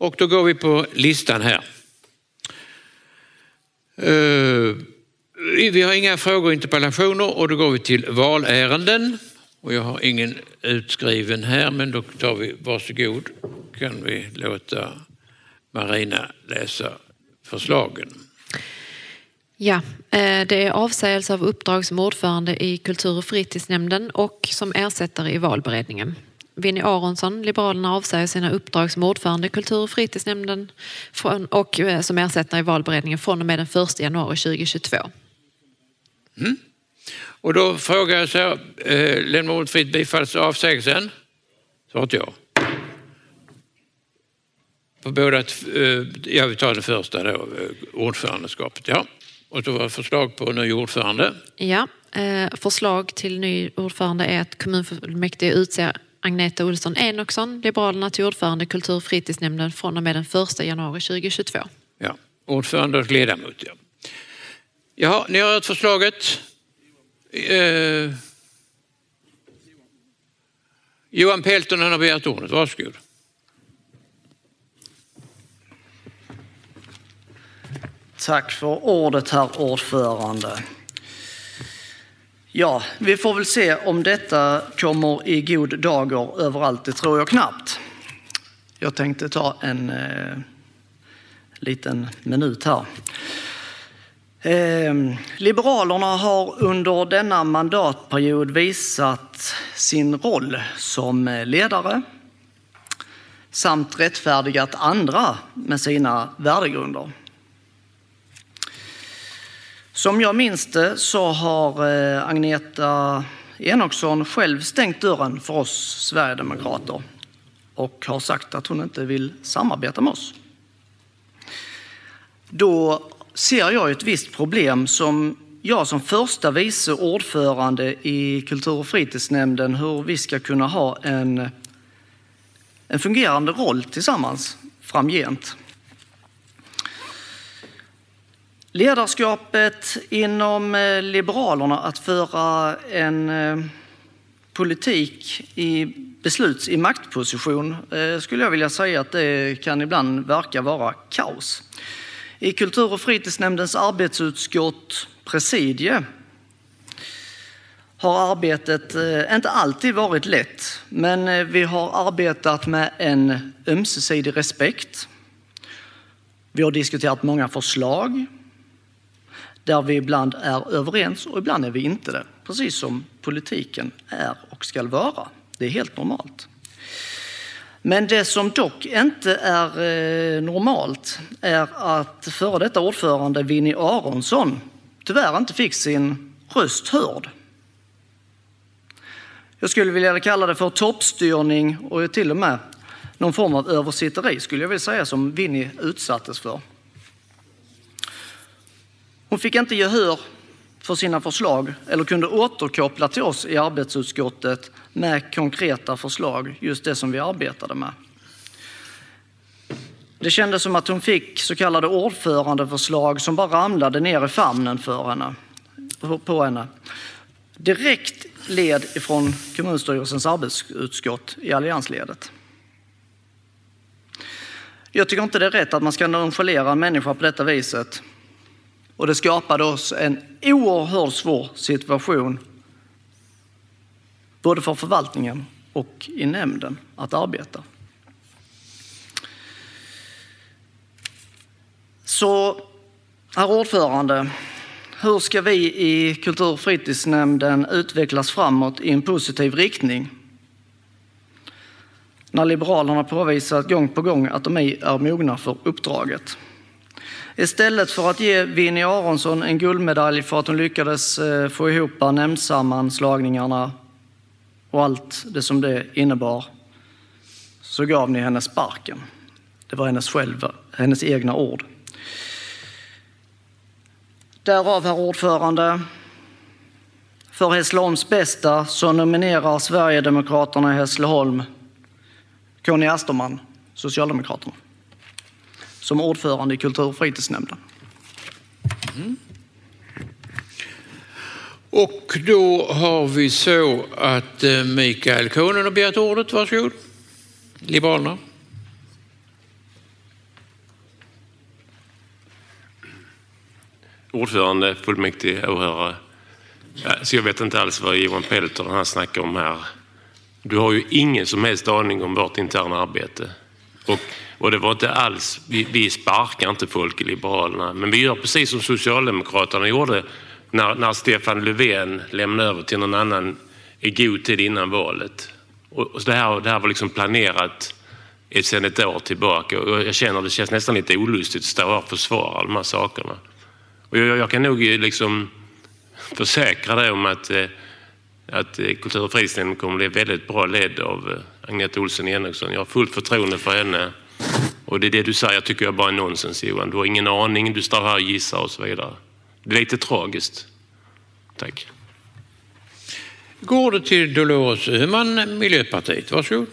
Och då går vi på listan här. Vi har inga frågor och interpellationer och då går vi till valärenden. Och jag har ingen utskriven här, men då tar vi, varsågod, kan vi låta Marina läsa förslagen. Ja, det är avsägelse av uppdrag som ordförande i kultur- och fritidsnämnden och som ersättare i valberedningen. Vinnie Aronsson, Liberalerna, avsäger sina uppdrag som ordförande i kultur- och fritidsnämnden och som ersättare i valberedningen från och med den 1 januari 2022. Mm. Och då frågar jag så här, lämnar ordet fritt bifalls avsägelsen? Så att jag. På båda, ja, vi tar det första då, ordförandeskapet, ja. Och då var förslag på ny ordförande. Ja, förslag till ny ordförande är att kommunfullmäktige utser Agneta Olsson Enoksson, Liberalerna, till ordförande i kultur- och fritidsnämnden från och med den 1 januari 2022. Ja, ordförande och ledamot, ja. Jaha, ni har hört förslaget. Johan Peltonen har begärt ordet, varsågod. Tack för ordet, herr ordförande. Ja, vi får väl se om detta kommer i god dager överallt, det tror jag knappt. Jag tänkte ta en liten minut här. Liberalerna har under denna mandatperiod visat sin roll som ledare samt rättfärdigat andra med sina värdegrunder. Som jag minns det så har Agneta Enoksson själv stängt dörren för oss Sverigedemokrater och har sagt att hon inte vill samarbeta med oss. Då ser jag ett visst problem som jag som första vice ordförande i kultur- och fritidsnämnden, hur vi ska kunna ha en fungerande roll tillsammans framgent. Ledarskapet inom Liberalerna att föra en politik i maktposition skulle jag vilja säga att det kan ibland verka vara kaos. I kultur- och fritidsnämndens arbetsutskott presidie har arbetet inte alltid varit lätt, men vi har arbetat med en ömsesidig respekt. Vi har diskuterat många förslag där vi ibland är överens och ibland är vi inte det. Precis som politiken är och ska vara. Det är helt normalt. Men det som dock inte är normalt är att före detta ordförande Vinnie Aronsson tyvärr inte fick sin röst hörd. Jag skulle vilja kalla det för toppstyrning och till och med någon form av översitteri skulle jag vilja säga som Vinnie utsattes för. Hon fick inte gehör för sina förslag eller kunde återkoppla till oss i arbetsutskottet med konkreta förslag, just det som vi arbetade med. Det kändes som att hon fick så kallade ordförandeförslag som bara ramlade ner i famnen på henne. Direkt led ifrån kommunstyrelsens arbetsutskott i alliansledet. Jag tycker inte det är rätt att man ska nonchalera en människa på detta viset. Och det skapade oss en oerhört svår situation både för förvaltningen och i nämnden att arbeta. Så, herr ordförande, hur ska vi i kultur- och fritidsnämnden utvecklas framåt i en positiv riktning? När Liberalerna påvisat gång på gång att de är mogna för uppdraget. Istället för att ge Vinnie Aronsson en guldmedalj för att hon lyckades få ihop nämndsammanslagningarna och allt det som det innebar, så gav ni henne sparken. Det var hennes egna ord. Därav, herr ordförande, för Hässleholms bästa så nominerar Sverigedemokraterna i Hässleholm Conny Asterman, Socialdemokraterna, som ordförande i kultur- och fritidsnämnden. Mm. Och då har vi så att Mikael Konen har begärt ordet. Varsågod. Liberalerna. ordförande, fullmäktige, åhörare. Så jag vet inte alls vad Johan Peltor han snackar om här. Du har ju ingen som helst aning om vårt interna arbete. Och det var inte alls, vi sparkar inte folk i Liberalerna, men vi gör precis som Socialdemokraterna gjorde när Stefan Löfven lämnade över till någon annan i god tid innan valet. Och det här var liksom planerat sedan ett år tillbaka, och jag känner att det känns nästan lite olustigt att stå och försvara de här sakerna. Och jag kan nog liksom försäkra dig om att Kultur- och fritidsnämnden kommer bli väldigt bra ledd av Agneta Olsson Henriksson. Jag har fullt förtroende för henne. Och det är det du säger, jag tycker jag bara är nonsens, Johan. Du har ingen aning, du står här och gissar och så vidare. Det är lite tragiskt. Tack. Går det till Dolores Öhman, Miljöpartiet. Varsågod.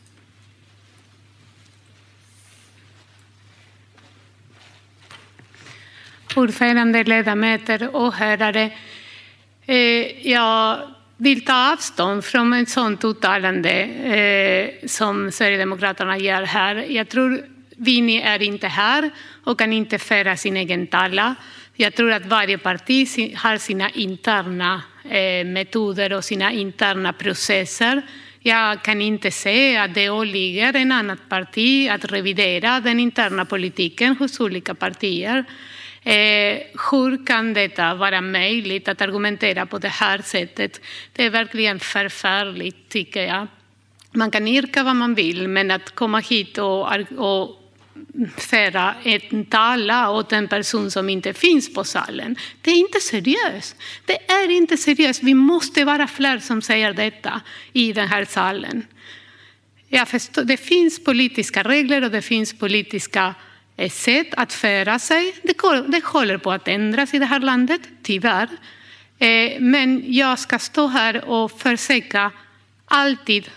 Ordförande, ledamöter och åhörare. Jag vill ta avstånd från ett sådant uttalande som Sverigedemokraterna gör här. Jag tror Vinny är inte här och kan inte föra sin egen tala. Jag tror att varje parti har sina interna metoder och sina interna processer. Jag kan inte säga att det åligger en annan parti att revidera den interna politiken hos olika partier. Hur kan detta vara möjligt att argumentera på det här sättet? Det är verkligen förfärligt, tycker jag. Man kan yrka vad man vill, men att komma hit och föra en tala åt en person som inte finns på salen, det är inte seriöst. Det är inte seriöst. Vi måste vara fler som säger detta i den här salen. Jag förstår, det finns politiska regler och det finns politiska sätt att föra sig. Det håller på att ändras i det här landet, tyvärr. Men jag ska stå här och försöka alltid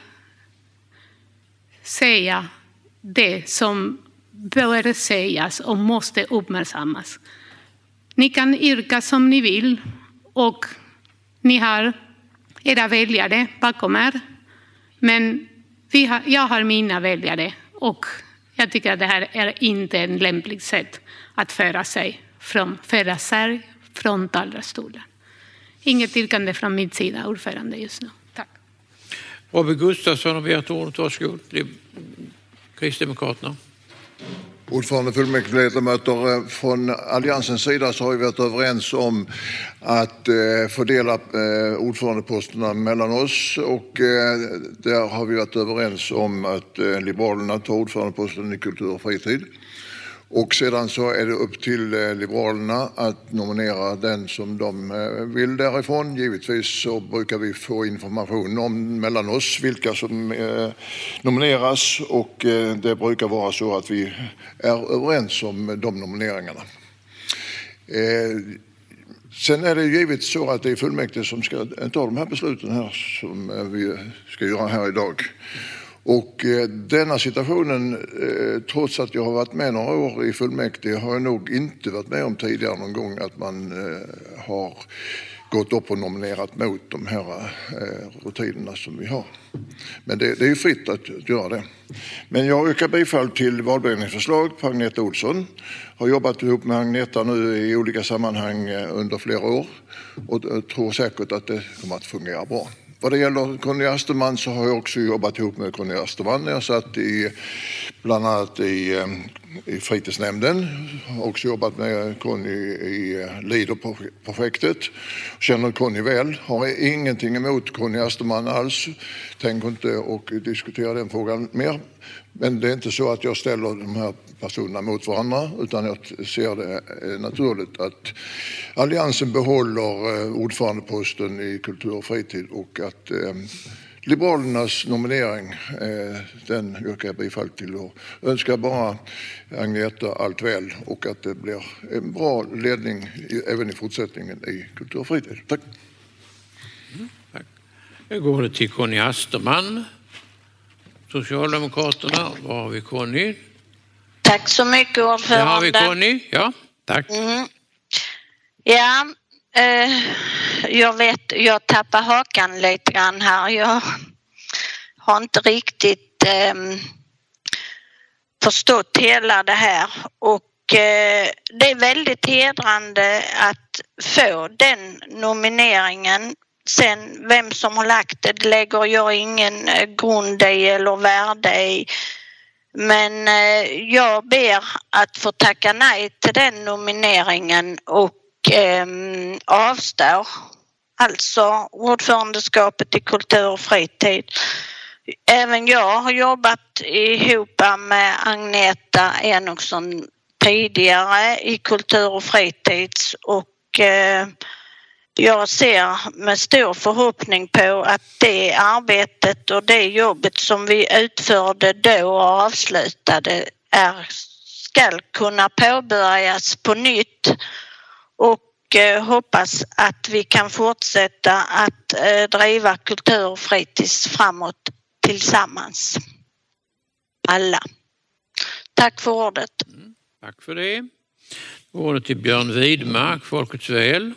säga det som bör sägas och måste uppmärksammas. Ni kan yrka som ni vill och ni har era väljare bakom er. Men jag har mina väljare och jag tycker att det här är inte en lämplig sätt att föra sig från talarstolen. Inget yrkande från min sida, ordförande, just nu. Tack. Robert Gustafsson har begärt ordet. Varsågod. Kristdemokraterna. Ordförande, fullmäktigeledamöter, från Alliansens sida så har vi varit överens om att fördela ordförandeposterna mellan oss, och där har vi varit överens om att Liberalerna tar ordförandeposten i kultur och fritid. Och sedan så är det upp till Liberalerna att nominera den som de vill därifrån. Givetvis så brukar vi få information om mellan oss vilka som nomineras, och det brukar vara så att vi är överens om de nomineringarna. Sen är det givetvis så att det är fullmäktige som ska ta de här besluten här som vi ska göra här idag. Och denna situationen, trots att jag har varit med några år i fullmäktige, har jag nog inte varit med om tidigare någon gång att man har gått upp och nominerat mot de här rutinerna som vi har. Men det är ju fritt att göra det. Men jag yrkar bifall till valberedningens förslag på Agneta Olsson. Har jobbat ihop med Agneta nu i olika sammanhang under flera år och tror säkert att det kommer att fungera bra. Vad det gäller Conny Asterman så har jag också jobbat ihop med Conny Asterman. Jag satt bland annat i fritidsnämnden. Har också jobbat med Conny i LIDER-projektet. Känner Conny väl. Har ingenting emot Conny Asterman alls. Tänker inte och diskutera den frågan mer. Men det är inte så att jag ställer de här personerna mot varandra, utan jag ser det naturligt att Alliansen behåller ordförandeposten i kultur och fritid, och att Liberalernas nominering, den yrkar jag bifall till, och önskar bara Agneta allt väl och att det blir en bra ledning även i fortsättningen i kultur och fritid. Tack. Tack. Jag går till Conny Asterman. Socialdemokraterna, var har vi Conny? Tack så mycket, ordförande. Där har vi Conny, ja, tack. Ja, jag tappar hakan lite grann här. Jag har inte riktigt förstått hela det här. Och det är väldigt hedrande att få den nomineringen. Sen vem som har lagt det lägger jag ingen grund i eller värde i. Men jag ber att få tacka nej till den nomineringen och avstår. Alltså ordförandeskapet i kultur och fritid. Även jag har jobbat ihop med Agneta Enoksson tidigare i kultur och fritids och jag ser med stor förhoppning på att det arbetet och det jobbet som vi utförde då och avslutade ska kunna påbörjas på nytt och hoppas att vi kan fortsätta att driva kultur och fritids framåt tillsammans. Alla. Tack för ordet. Tack för det. Ordet till Björn Widmark, Folkets väl.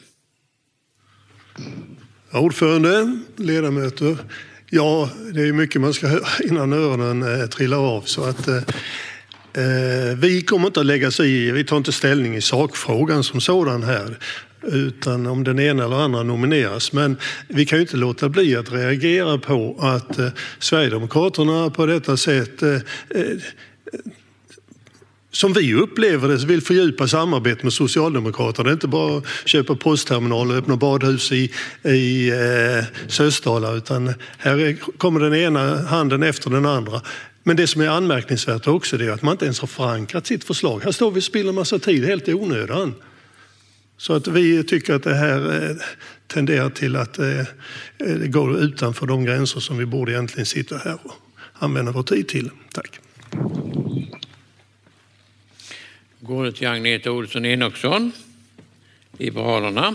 Ordförande, ledamöter. Ja, det är mycket man ska höra innan öronen trillar av. Så att vi kommer inte att lägga sig i, vi tar inte ställning i sakfrågan som sådan här. Utan om den ena eller andra nomineras. Men vi kan ju inte låta bli att reagera på att Sverigedemokraterna på detta sätt som vi upplever det vill fördjupa samarbete med Socialdemokraterna. Det är inte bara köpa postterminal och öppna badhus i Sösdala utan här kommer den ena handen efter den andra. Men det som är anmärkningsvärt också är att man inte ens har förankrat sitt förslag. Här står vi och spiller massa tid helt i onödan. Så att vi tycker att det här tenderar till att det går utanför de gränser som vi borde egentligen sitta här och använda vår tid till. Tack. Går det till Agneta Olsson Enoksson, Liberalerna.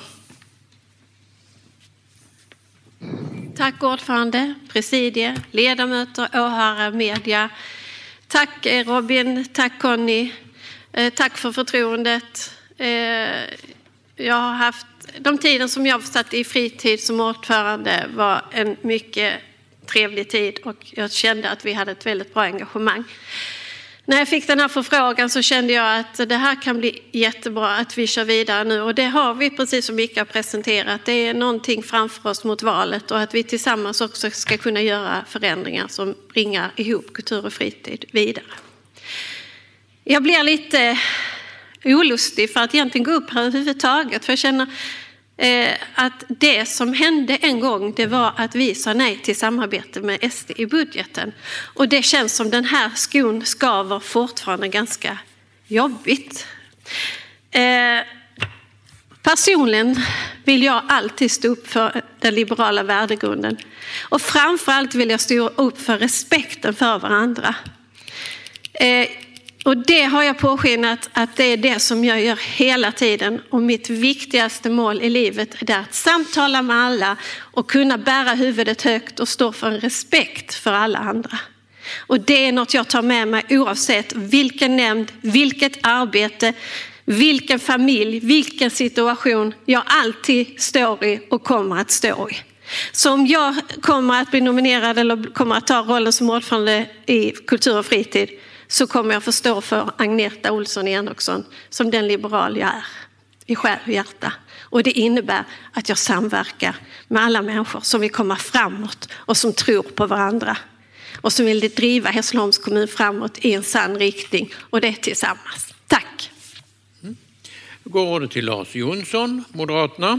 Tack ordförande, presidie, ledamöter, åhörare, media. Tack Robin, tack Conny, tack för förtroendet. Jag har haft, de tiden som jag satt i fritid som ordförande var en mycket trevlig tid och jag kände att vi hade ett väldigt bra engagemang. När jag fick den här förfrågan så kände jag att det här kan bli jättebra att vi kör vidare nu och det har vi precis som Micke har presenterat. Det är någonting framför oss mot valet och att vi tillsammans också ska kunna göra förändringar som bringar ihop kultur och fritid vidare. Jag blir lite olustig för att egentligen gå upp här överhuvudtaget för jag känner att det som hände en gång det var att vi sa nej till samarbete med SD i budgeten och det känns som den här skon skaver fortfarande ganska jobbigt. Personligen vill jag alltid stå upp för den liberala värdegrunden och framförallt vill jag stå upp för respekten för varandra. Och det har jag påskinnat att det är det som jag gör hela tiden. Och mitt viktigaste mål i livet är att samtala med alla och kunna bära huvudet högt och stå för en respekt för alla andra. Och det är något jag tar med mig oavsett vilken nämnd, vilket arbete, vilken familj, vilken situation jag alltid står i och kommer att stå i. Så om jag kommer att bli nominerad eller kommer att ta rollen som ordförande i kultur och fritid så kommer jag förstå för Agneta Olsson Enoksson som den liberal jag är i själ och hjärta. Och det innebär att jag samverkar med alla människor som vill komma framåt och som tror på varandra. Och som vill driva Hässleholms kommun framåt i en sann riktning. Och det är tillsammans. Tack! Går det till Lars Jonsson, Moderaterna.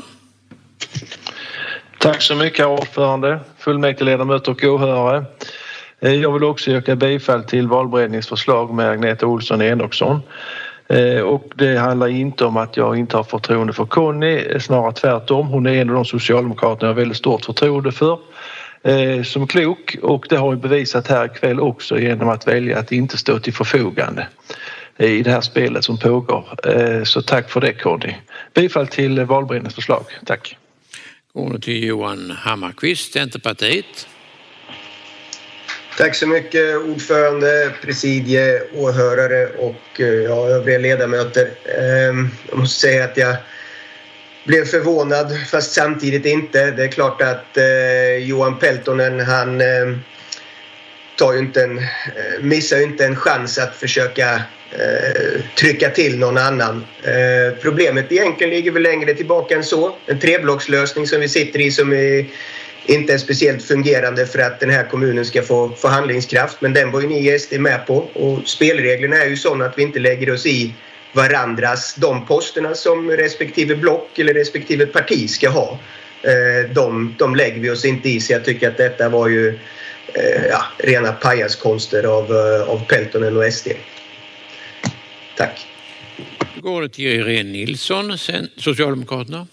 Tack så mycket ordförande, fullmäktigeledamöter och åhörare. Jag vill också yrka bifall till valberedningens förslag med Agneta Olsson Enoksson. Och det handlar inte om att jag inte har förtroende för Conny, snarare tvärtom. Hon är en av de socialdemokraterna jag har väldigt stort förtroende för. Som klok och det har vi bevisat här ikväll också genom att välja att inte stå till förfogande i det här spelet som pågår. Så tack för det Conny. Bifall till valberedningens förslag. Tack. Går till Johan Hammarkvist, Centerpartiet. Tack så mycket ordförande, presidie, åhörare och övriga ledamöter. Jag måste säga att jag blev förvånad fast samtidigt inte. Det är klart att Johan Peltonen han missar ju inte en chans att försöka trycka till någon annan. Problemet egentligen ligger väl längre tillbaka än så. En treblockslösning som vi sitter i som inte är speciellt fungerande för att den här kommunen ska få förhandlingskraft. Men den var ju ni SD med på. Och spelreglerna är ju sådana att vi inte lägger oss i varandras, de posterna som respektive block eller respektive parti ska ha. De lägger vi oss inte i, så jag tycker att detta var ju rena pajaskonster av Peltonen och SD. Tack. Då går det till Irene Nilsson, Socialdemokraterna.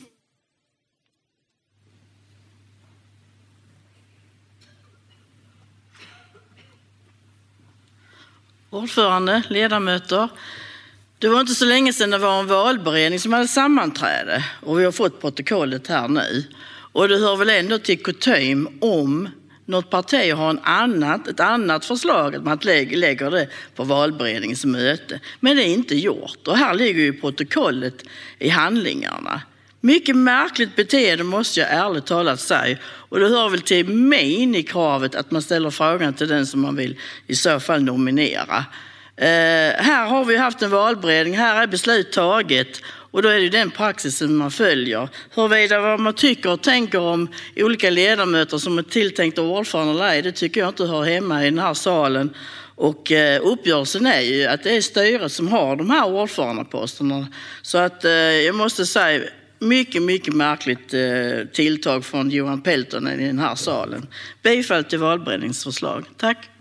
Ordförande, ledamöter. Det var inte så länge sedan det var en valberedning som hade sammanträde och vi har fått protokollet här nu. Och det hör väl ändå till kutym om något parti har ett annat förslag att man lägger det på valberedningens möte. Men det är inte gjort och här ligger ju protokollet i handlingarna. Mycket märkligt beteende måste jag ärligt talat säga. Och det hör väl till minimikravet att man ställer frågan till den som man vill i så fall nominera. Här har vi haft en valberedning, här är beslut taget och då är det den praxisen man följer. Huruvida vad man tycker och tänker om olika ledamöter som är tilltänkta ordförande eller ej, det tycker jag inte hör hemma i den här salen. Och uppgörelsen är ju att det är styret som har de här ordförandeposterna. Så att jag måste säga mycket, mycket märkligt tilltag från Johan Peltonen i den här salen. Bifall till valberedningsförslag. Tack.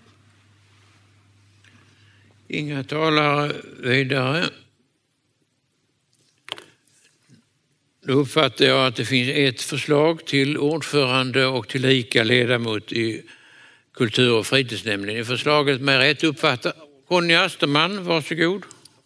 Inga talare vidare. Då uppfattar jag att det finns ett förslag till ordförande och till lika ledamot i kultur- och fritidsnämnden. Är förslaget med rätt uppfattat? Conny Asterman, varsågod.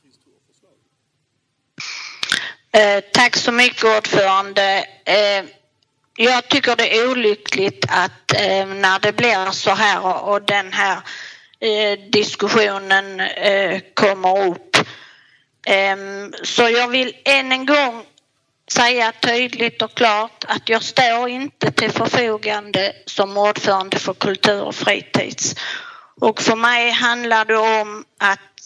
Tack så mycket, ordförande. Jag tycker det är olyckligt att när det blir så här och den här diskussionen kommer upp. Så jag vill än en gång säga tydligt och klart att jag står inte till förfogande som ordförande för kultur och fritids. Och för mig handlar det om att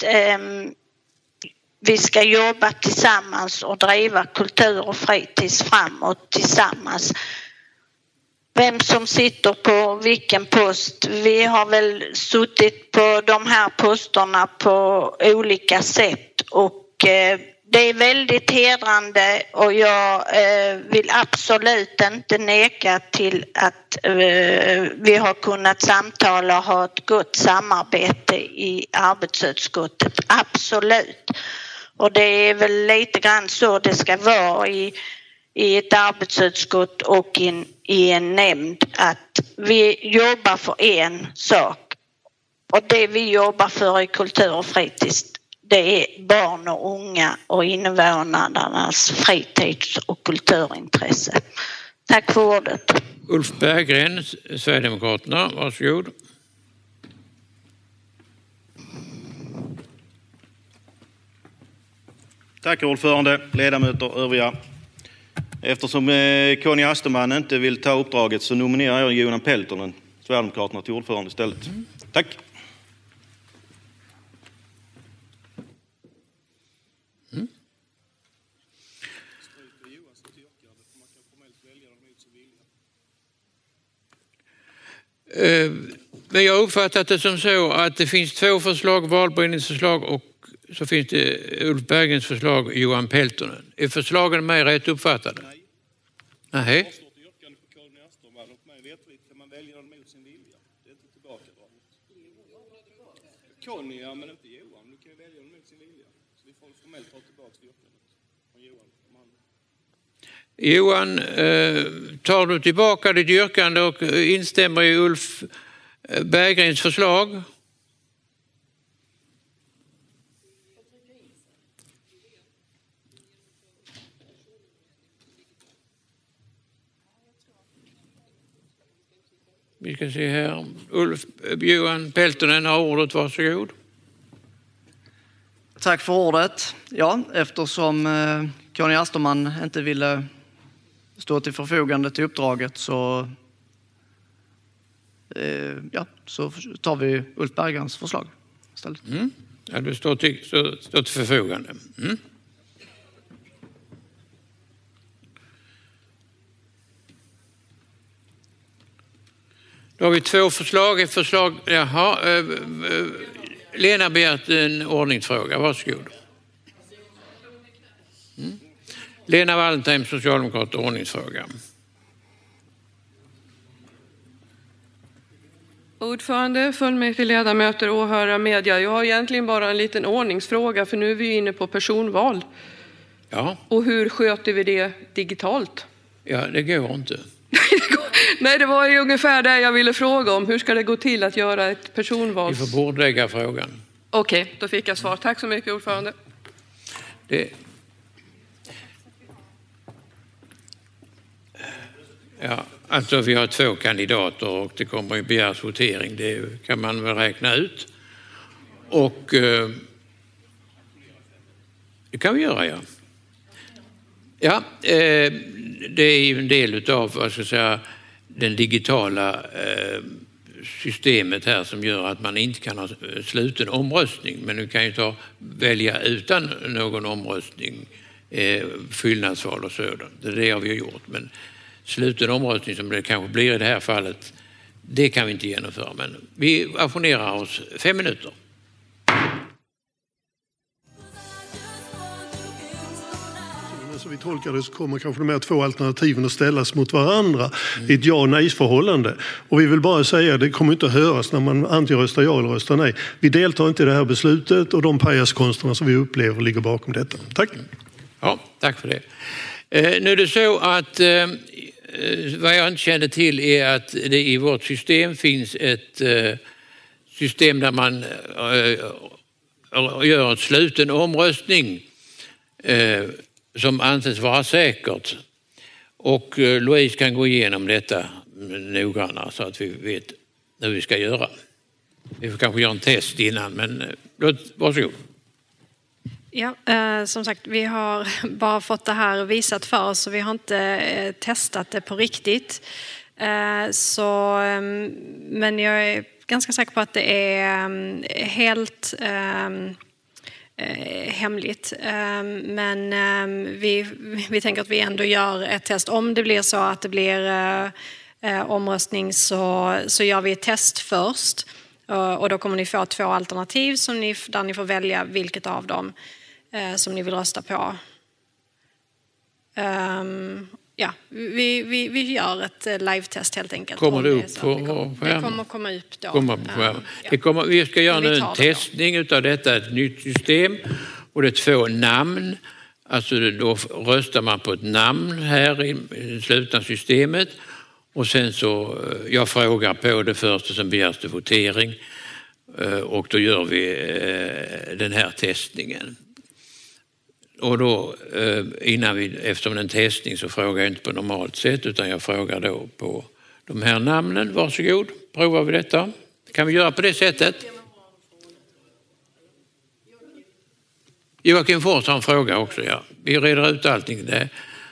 vi ska jobba tillsammans och driva kultur och fritids framåt tillsammans. Vem som sitter på vilken post. Vi har väl suttit på de här posterna på olika sätt och det är väldigt hedrande och jag vill absolut inte neka till att vi har kunnat samtala och ha ett gott samarbete i arbetsutskottet. Absolut. Och det är väl lite grann så det ska vara i ett arbetsutskott och i en nämnd, att vi jobbar för en sak. Och det vi jobbar för i kultur och fritids, det är barn och unga och invånarnas fritids- och kulturintresse. Tack för ordet. Ulf Berggren, Sverigedemokraterna, varsågod. Tack ordförande, ledamöter, övriga. Eftersom Conny Asterman inte vill ta uppdraget så nominerar jag Johan Peltonen, Sverigedemokraterna, till ordförande istället. Tack. Men jag har uppfattat det som så att det finns två förslag, valberedningsförslag och så finns det Ulf Bergens förslag, Johan Peltonen. Är förslagen med rätt uppfattade? Nej. Conny, ja, men inte Johan. Du kan ju välja dem mot sin vilja. Så vi får formellt ta tillbaka yrkandet från Johan. Johan, tar du tillbaka ditt yrkande och instämmer i Ulf Berggrens förslag? Vi ska se här. Johan Peltonen har ordet, varsågod. Tack för ordet. Ja, eftersom Conny Asterman inte ville stå till förfogande till uppdraget så tar vi Ulf Berggrens förslag istället. Ja, du står till förfogande. Mm. Då har vi 2 förslag. Ett förslag, Lena begärt en ordningsfråga. Varsågod. Mm. Lena Wallentheim, Socialdemokrat, ordningsfråga. Ordförande, fullmäktigeledamöter, åhörare, media. Jag har egentligen bara en liten ordningsfråga, för nu är vi inne på personval. Ja. Och hur sköter vi det digitalt? Ja, det går inte. Nej, det var ju ungefär det jag ville fråga om. Hur ska det gå till att göra ett personval? Vi får bordlägga frågan. Okej, då fick jag svar. Tack så mycket, ordförande. Ja, alltså vi har 2 kandidater och det kommer ju begäras votering. Det kan man väl räkna ut. Och det kan vi göra, ja. Ja, det är ju en del av, vad ska jag säga, den digitala systemet här som gör att man inte kan ha sluten omröstning. Men du kan ju välja utan någon omröstning, fyllnadsval och sådant. Det har vi gjort. Men sluten omröstning som det kanske blir i det här fallet, det kan vi inte genomföra. Men vi ajournerar oss 5 minuter. Så vi tolkar det så kommer kanske de här 2 alternativen att ställas mot varandra i ett ja- och nej-förhållande. Och vi vill bara säga, det kommer inte att höras när man antingen röstar ja eller röstar nej. Vi deltar inte i det här beslutet och de pajaskonsterna som vi upplever ligger bakom detta. Tack. Ja, tack för det. Nu är det så att vad jag inte kände till är att det i vårt system finns ett system där man gör en sluten omröstning som anses vara säkert. Och Louise kan gå igenom detta noggrannare så att vi vet hur vi ska göra. Vi får kanske göra en test innan, men varsågod. Ja, som sagt, vi har bara fått det här visat för oss så vi har inte testat det på riktigt. Men jag är ganska säker på att det är helt hemligt. Men vi tänker att vi ändå gör ett test. Om det blir så att det blir omröstning så gör vi ett test först. Och då kommer ni få 2 alternativ där ni får välja vilket av dem som ni vill rösta på. Ja, vi gör ett live-test helt enkelt. Kommer det upp på det kommer komma upp då. Vi ska göra nu en testning av detta, ett nytt system. Och det är 2 namn. Alltså då röstar man på ett namn här i det slutna systemet. Och sen så, jag frågar på det först och sen begärs det votering. Och då gör vi den här testningen. Och då efter en testning så frågar jag inte på normalt sätt utan jag frågar då på de här namnen. Varsågod, provar vi detta. Kan vi göra på det sättet? Joakim Fors har en fråga också, ja. Vi reder ut allting där.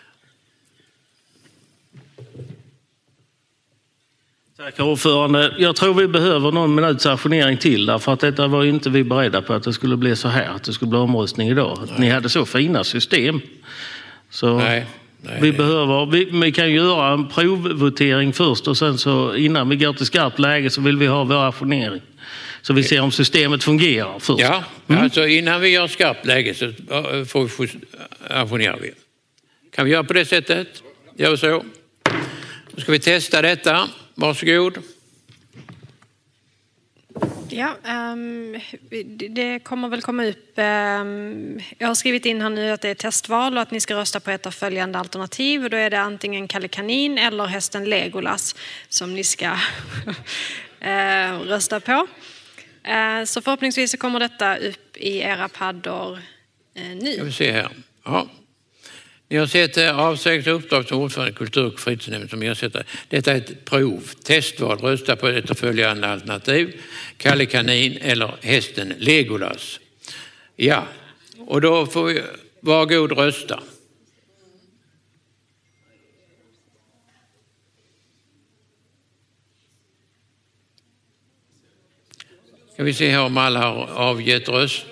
Tack ordförande. Jag tror vi behöver någon minuts ajournering till därför att detta var inte vi beredda på att det skulle bli så här, att det skulle bli omröstning idag. Att ni hade så fina system. Så vi kan göra en provvotering först och sen så innan vi går till skarpt läge så vill vi ha vår ajournering. Så vi ser om systemet fungerar först. Ja, alltså innan vi gör skarpt läge så ajournerar vi. Kan vi göra på det sättet? Gör vi så. Då ska vi testa detta. Varsågod. Ja, det kommer väl komma upp. Jag har skrivit in här nu att det är testval och att ni ska rösta på ett av följande alternativ. Och då är det antingen Kalle Kanin eller hästen Legolas som ni ska rösta på. Så förhoppningsvis så kommer detta upp i era paddor nu. Jag vill se här. Ja. Ni har sett avsägelse uppdrag som ordförande i kultur- och fritidsnämnden som ersätter. Detta är ett prov, testval, rösta på ett av följande alternativ. Kalle Kanin eller hästen Legolas. Ja, och då får vi vara god rösta. Ska Ska vi se här om alla har avgett röst.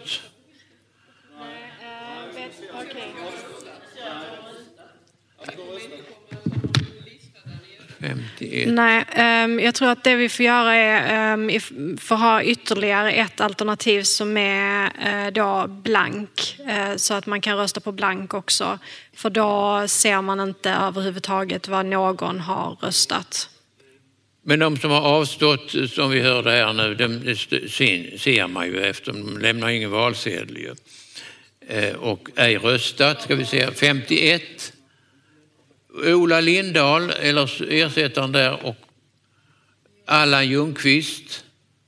Nej, jag tror att det vi får göra är får ha ytterligare ett alternativ som är då blank, så att man kan rösta på blank också, för då ser man inte överhuvudtaget vad någon har röstat. Men de som har avstått, som vi hörde här nu, de ser man ju efter, de lämnar ingen valsedel ju. Och ej röstat, ska vi säga 51. Ola Lindahl, eller ersättaren där, och Allan Ljungqvist.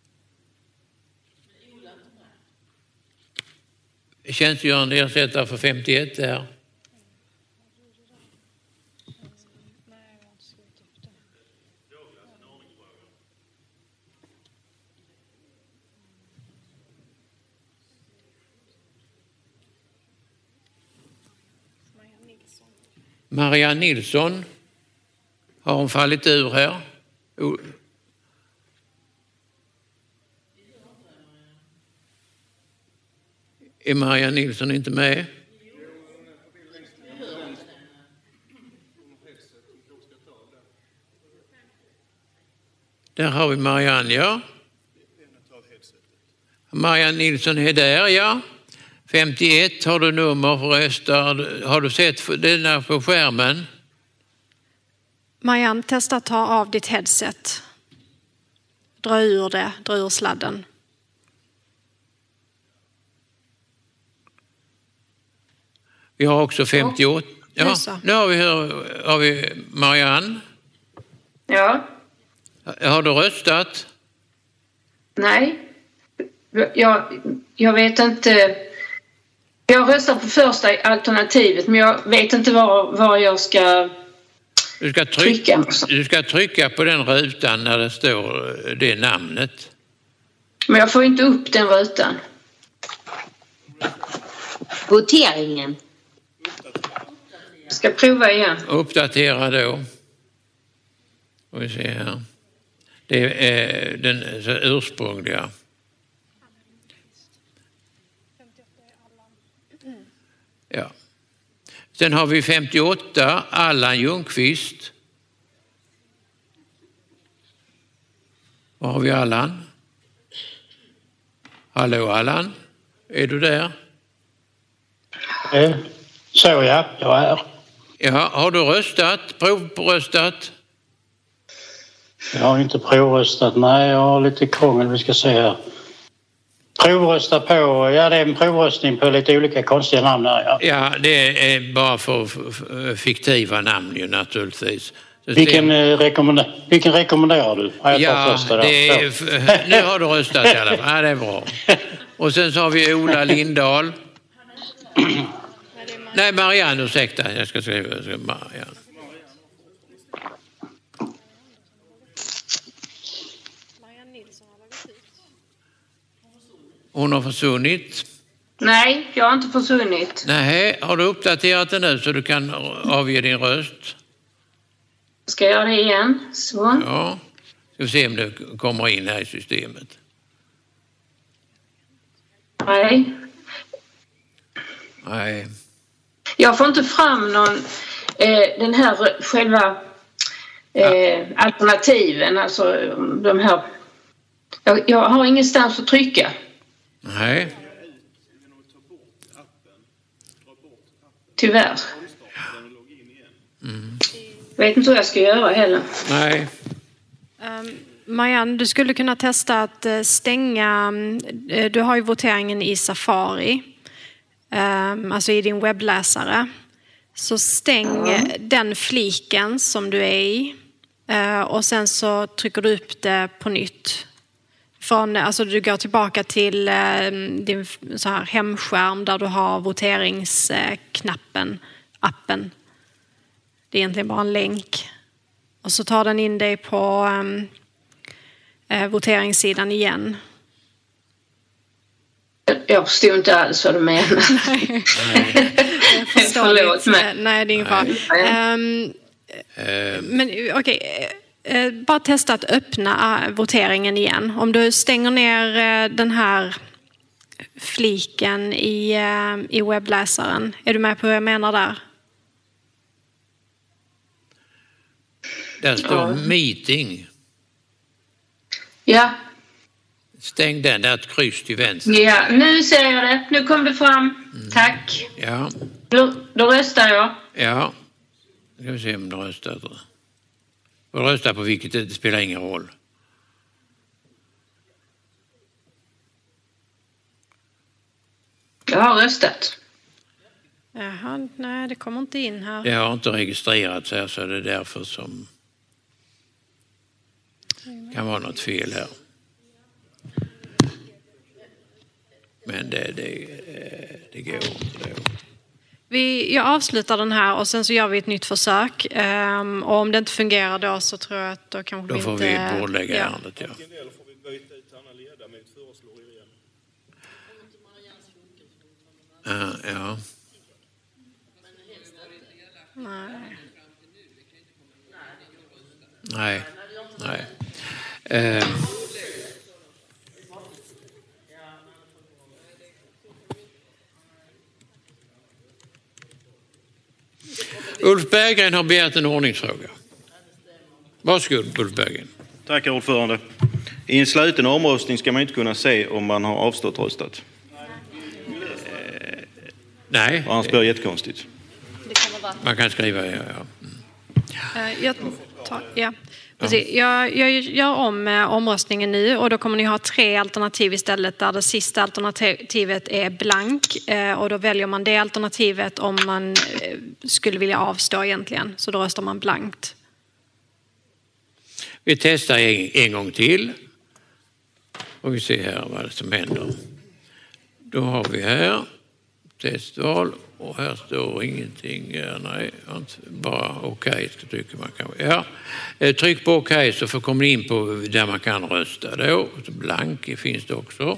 Tjänstgörande ersättare för 51 där. Marianne Nilsson, har hon fallit ur här? Är Marianne Nilsson inte med? Där har vi Marianne, ja. Marianne Nilsson är där, ja. 51 har du nummer för rösta. Har du sett denna på skärmen? Marianne, testa att ta av ditt headset. Dra ur sladden. Vi har också 58. Ja, nu har vi Marianne. Ja. Har du röstat? Nej. Jag vet inte. Jag röstar på första alternativet, men jag vet inte var jag ska trycka. Du ska trycka på den rutan när det står det namnet. Men jag får inte upp den rutan. Voteringen. Jag ska prova igen. Uppdatera då. Får vi se här. Det är den ursprungliga. Ja. Sen har vi 58, Allan Ljungqvist. Var har vi Allan? Hallå Allan, är du där? Så ja, jag är. Ja, har du röstat? Provröstat? Jag har inte provröstat, nej, jag har lite krångel, vi ska se här. Provrösta på, ja det är en provröstning på lite olika konstiga namn här, ja. Ja, det är bara för fiktiva namn ju naturligtvis. Vilken rekommenderar du? Ja, nu har du röstat i alla fall. Ja, det är bra. Och sen så har vi Ola Lindahl. Nej, Marianne, ursäkta. Jag ska skriva Marianne. Hon har försvunnit. Nej, jag har inte försvunnit. Nej, har du uppdaterat den nu så du kan avge din röst? Ska jag göra det igen? Så. Ja, ska vi se om det kommer in här i systemet. Nej. Nej. Jag får inte fram någon, den här själva alternativen, alltså de här. Jag har ingenstans att trycka. Nej. Tyvärr. Vet inte hur jag ska göra heller. Nej. Marianne, du skulle kunna testa att stänga, du har ju voteringen i Safari, alltså i din webbläsare. Så stäng den fliken som du är i och sen så trycker du upp det på nytt. Alltså du går tillbaka till din så här hemskärm där du har voteringsknappen, appen. Det är egentligen bara en länk. Och så tar den in dig på voteringssidan igen. Jag förstår inte alls vad du menar. Nej. Förlåt mig. Nej, det är ingen fara. Men okej. bara testa att öppna voteringen igen. Om du stänger ner den här fliken i webbläsaren. Är du med på vad jag menar där? Där står meeting. Ja. Stäng den, där ett kryss till vänster. Ja, nu ser jag det. Nu kom det fram. Tack. Ja. Då röstar jag. Ja. Nu ska vi se om du röstar. Och rösta på vilket, det spelar ingen roll. Jag har röstat. Jaha, nej det kommer inte in här. Det har inte registrerats här så det är därför som kan vara något fel här. Men det går inte då. Jag avslutar den här och sen så gör vi ett nytt försök. Och om det inte fungerar då så tror jag att då kanske då får vi bordlägga ärendet, ja. Ja. Nej. Ulf Berggren har begärt en ordningsfråga. Varsågod, Ulf Berggren. Tack, ordförande. I en sluten omröstning ska man inte kunna se om man har avstått röstat. Nej. Annars blir det jättekonstigt. Man kan skriva, Jag gör om omröstningen nu och då kommer ni ha 3 alternativ istället där det sista alternativet är blank och då väljer man det alternativet om man skulle vilja avstå egentligen, så då röstar man blankt. Vi testar en gång till och vi ser här vad som händer. Då har vi här testval och här står ingenting, nej, bara okej tycker man kan. Ja, tryck på okej så kommer ni in på där man kan rösta då. Blank finns det också.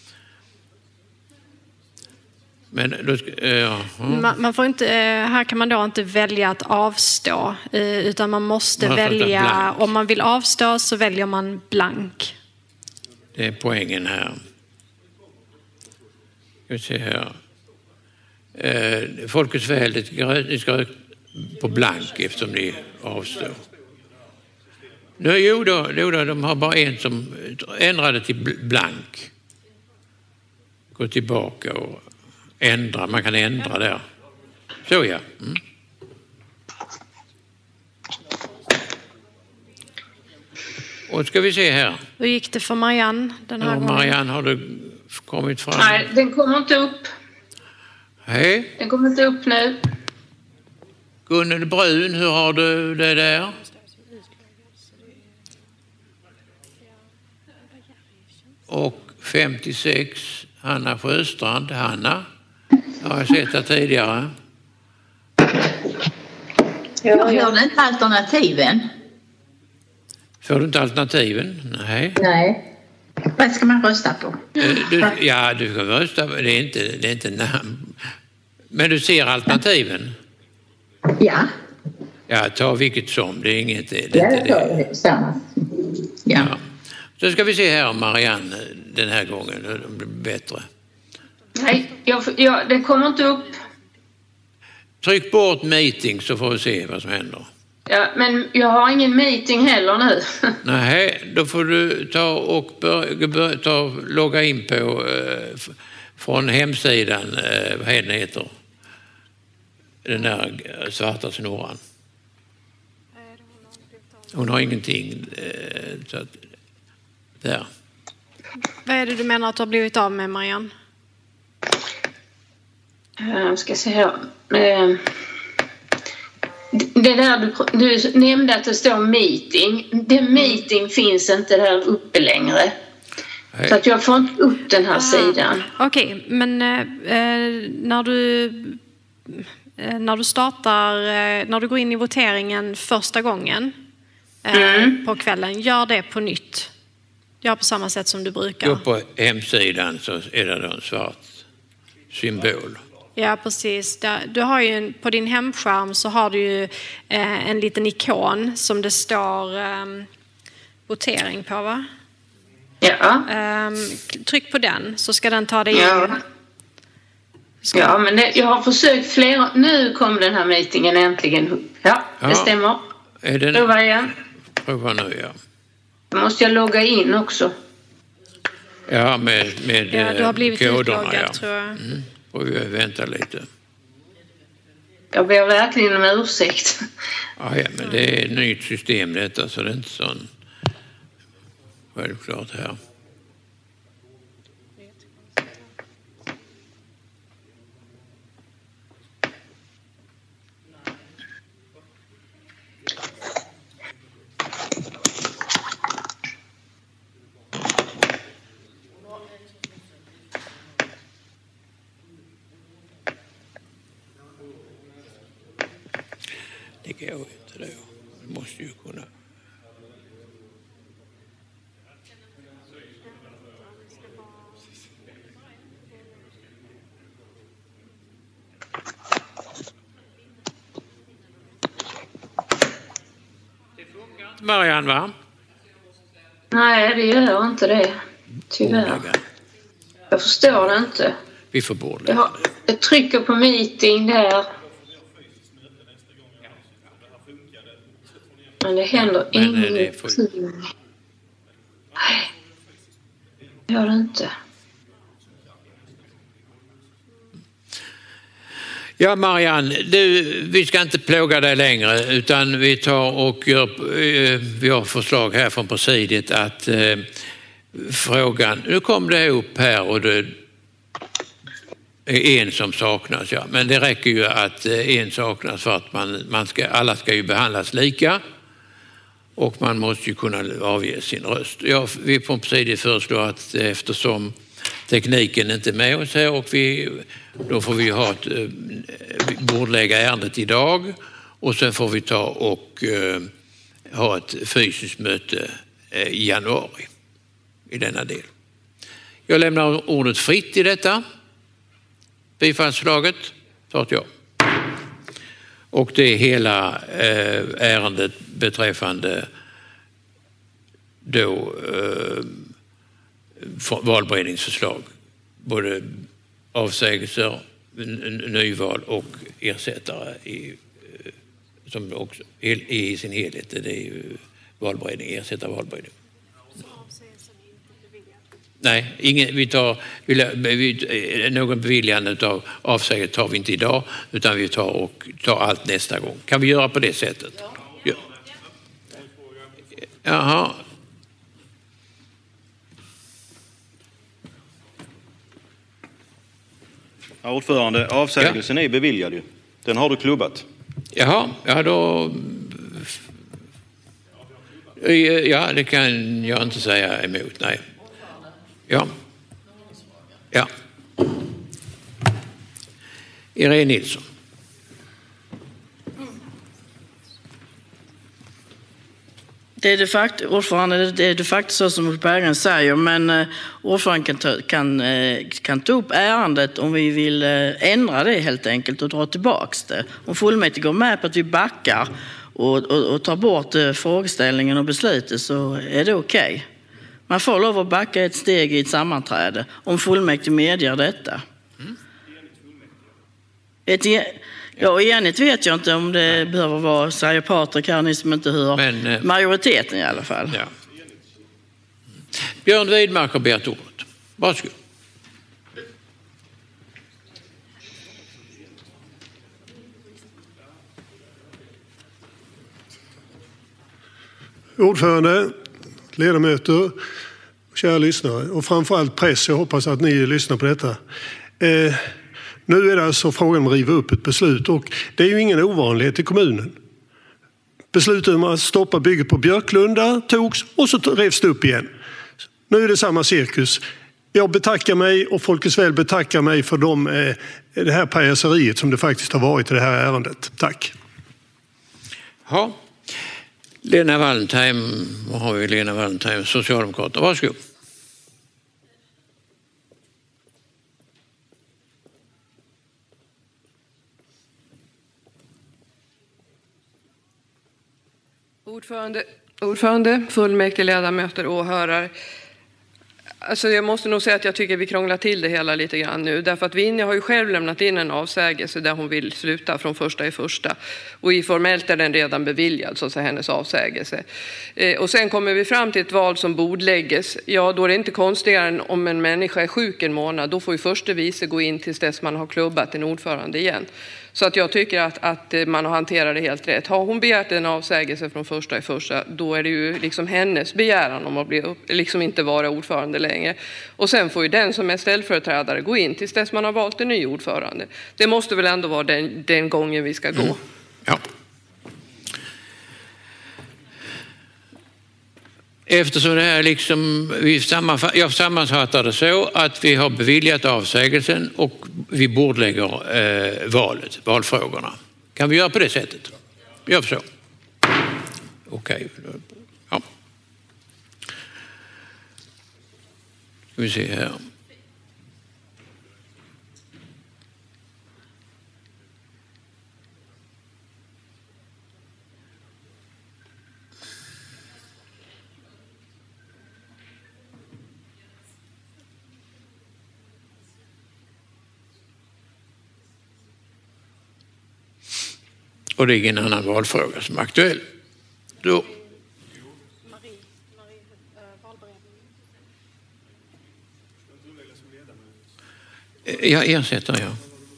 Men då, man får inte, här kan man då inte välja att avstå utan man måste välja, om man vill avstå så väljer man blank. Det är poängen här. Ska vi se här. Folkets väl, ni ska på blank eftersom ni avstår. Jo då, de har bara en som ändrade till blank. Gå tillbaka och ändra, man kan ändra där. Så ja. Och ska vi se här. Hur gick det för Marianne den här gången? Marianne, har du kommit fram? Nej, den kommer inte upp. Hej. Den kommer inte upp nu. Gunnel Brun, hur har du det där? Och 56, Hanna Sjöstrand. Hanna, har jag sett det tidigare. Jag hörde inte alternativen. Får du inte alternativen? Nej. Vad ska man rösta på? Du ska rösta, det är inte namn. Men du ser alternativen? Ja. Ja, ta vilket som, det är inget. Samma. Ja. Så ska vi se här om Marianne den här gången, det blir bättre. Nej, det kommer inte upp. Tryck bort meeting så får vi se vad som händer. Ja, men jag har ingen meeting heller nu. Nej, då får du ta och logga in på från hemsidan, vad heter den där svarta snurran. Hon har ingenting. Så att, där. Vad är det du menar att du har blivit av med, Marianne? Jag ska se här. Det där du nämnde att det står meeting. Den meeting finns inte där uppe längre. Nej. Så att jag får inte upp den här sidan. Okej, men när du går in i voteringen första gången på kvällen, gör det på nytt. Gör på samma sätt som du brukar. Gå på hemsidan så är det en svart symbol. Ja, precis. Du har ju på din hemskärm så har du ju en liten ikon som det står votering på, va? Ja. Tryck på den så ska den ta dig in. Ja, men jag har försökt flera. Nu kom den här meetingen äntligen. Ja, det stämmer. Prova igen. Prova nu, ja. Då måste jag logga in också. Ja, med du har blivit koderna, utloggad, tror jag. Och vi väntar lite. Jag ber verkligen om ursäkt. Ja, men det är ett nytt system detta, så det är inte sån självklart här. Det går inte då. Vi måste ju kunna. Marianne, va? Nej, det gör inte det. Tyvärr. Jag förstår det inte. Vi får bordlägga det. Jag trycker på meeting där. Men det händer ingenting. Nej, det gör det inte. Ja, Marianne, vi ska inte plåga dig längre, utan vi tar och vi har förslag här från presidiet att frågan, nu kom det upp här och det är en som saknas, ja, men det räcker ju att en saknas för att alla ska ju behandlas lika. Och man måste ju kunna avge sin röst. Vi på presidiet föreslår att eftersom tekniken inte är med oss här och då får vi bordlägga ärendet idag och sen får vi ta och ha ett fysiskt möte i januari i denna del. Jag lämnar ordet fritt i detta. Bifallsförslaget, sa jag. Och det är hela ärendet beträffande då valberedningsförslag. Både avsägelser, nyval och ersättare som också i sin helhet. Det är ju valberedning, ersätta valberedning. Nej, någon beviljande av avsägelse tar vi inte idag, utan vi tar allt nästa gång. Kan vi göra på det sättet? Ja. Jaha. Ja, ordförande, avsägelsen är beviljad ju. Den har du klubbat. Jaha, ja då... Ja, det kan jag inte säga emot, nej. Ja. Irene Nilsson. Det är de facto så som Ulf Berggren säger, men ordföranden kan ta upp ärendet om vi vill ändra det helt enkelt och dra tillbaks det. Om fullmäktige går med på att vi backar och tar bort frågeställningen och beslutet, så är det okej. Man får lov att backa ett steg i ett sammanträde om fullmäktige medger detta. Enigt vet jag inte om det behöver vara, säger Patrik här, ni som inte hör, men majoriteten i alla fall. Ja. Björn Widmark har begärt ordet. Varsågod. Ordförande, ledamöter, kära lyssnare och framförallt press, jag hoppas att ni lyssnar på detta. Nu är det alltså frågan om att riva upp ett beslut och det är ju ingen ovanlighet i kommunen. Beslutet om att stoppa bygget på Björklunda togs och så revs det upp igen. Nu är det samma cirkus. Jag betackar mig och Folkets Väl betackar mig för det här pajaseriet som det faktiskt har varit i det här ärendet. Tack. Ja. Lena Wallentheim, vad har vi? Lena Wallentheim, Socialdemokraterna. Varsågod. Ordförande, fullmäktige, ledamöter, åhörare. Alltså jag måste nog säga att jag tycker vi krånglar till det hela lite grann nu. Därför att Vinja har ju själv lämnat in en avsägelse där hon vill sluta från 1/1. Och formellt är den redan beviljad, så att säga, hennes avsägelse. Och sen kommer vi fram till ett val som bordlägges. Ja, då är det inte konstigare än om en människa är sjuk en månad. Då får ju förste vice gå in tills dess man har klubbat en ordförande igen. Så att jag tycker att man har hanterat det helt rätt. Har hon begärt en avsägelse från 1/1, då är det ju liksom hennes begäran om att liksom inte vara ordförande längre. Och sen får ju den som är ställföreträdare gå in tills dess man har valt en ny ordförande. Det måste väl ändå vara den gången vi ska gå. Ja. Eftersom det här liksom, jag sammanfattar det så att vi har beviljat avsägelsen och vi bordlägger valfrågorna. Kan vi göra på det sättet? Gör så. Okej. Ja. Ska vi se här. Och det är ingen annan valfråga som är aktuell. Då. Jag ersätter, ja.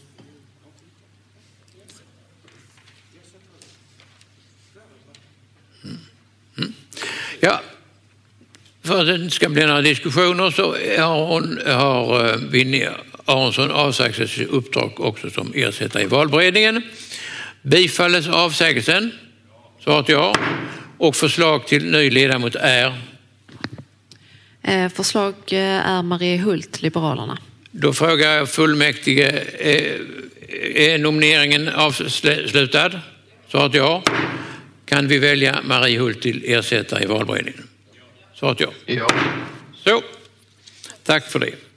Ja, för att det inte ska bli några diskussioner så har Vinja Aronsson avsagt sig sitt uppdrag också som ersättare i valberedningen. Bifalles avsägelsen, svarat ja. Och förslag till ny ledamot är? Förslag är Marie Hult, Liberalerna. Då frågar jag fullmäktige, är nomineringen avslutad? Svarat ja. Kan vi välja Marie Hult till ersättare i valberedningen? Svarat ja. Ja. Så, tack för det.